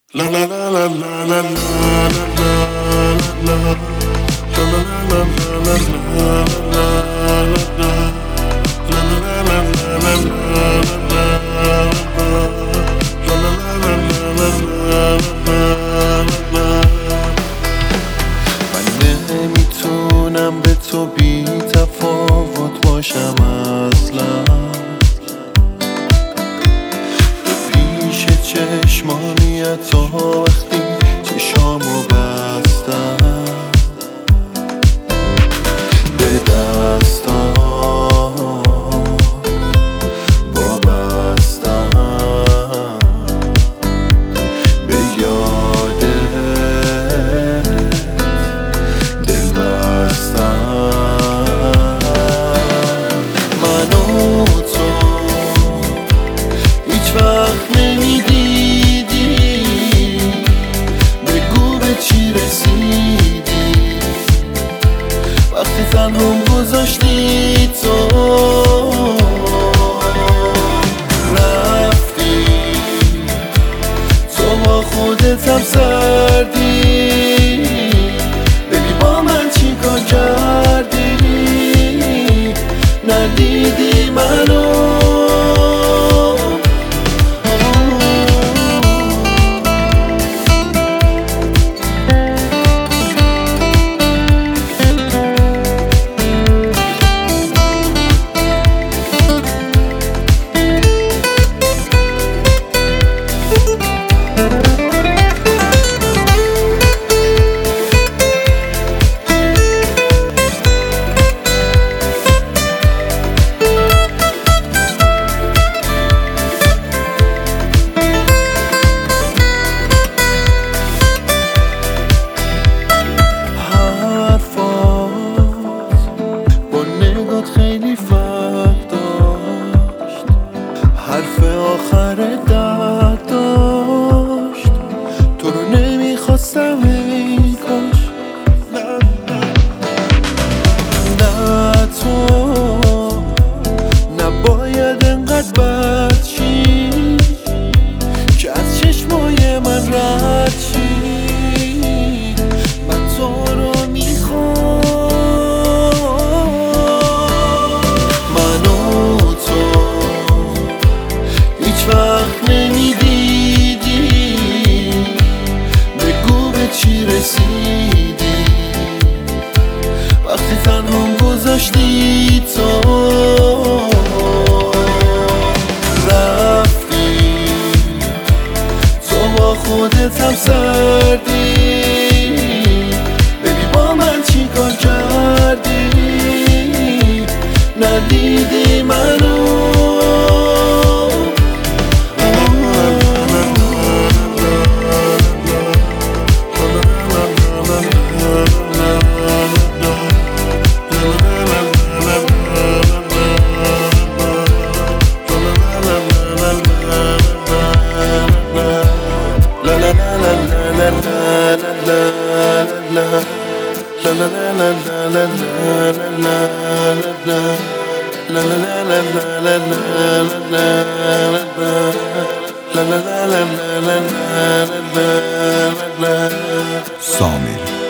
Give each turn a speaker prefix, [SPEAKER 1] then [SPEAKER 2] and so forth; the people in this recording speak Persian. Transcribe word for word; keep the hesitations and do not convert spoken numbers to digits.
[SPEAKER 1] من نمیتونم به تو بی تفاوت باشم اصلا. پیش چشمانی تو وقتی چشامو بستم به دستام وابستم، به یادت دل بستم. من و تو هیچ وقت نمیدیدی، بگو به چی رسیدی وقتی تنهام گذاشتی. تو رفتی، تو با خودت هم سردی، ببین با من چی کار کردی. ندیدی منو، خیلی فرق داشت، حرف آخر درد داشت. تو رو نمیخواستم ای کاش، نه تو نباید انقدر بد شی که از چشمای من رد شی. من تو رو میخوام، وقت نمیدیدی، بگو به چی رسیدی وقتی تنهام گذاشتی. تو رفتی، تو با خودت هم سردی، ببین با من چی کار کردی. ندیدی منو،
[SPEAKER 2] سامر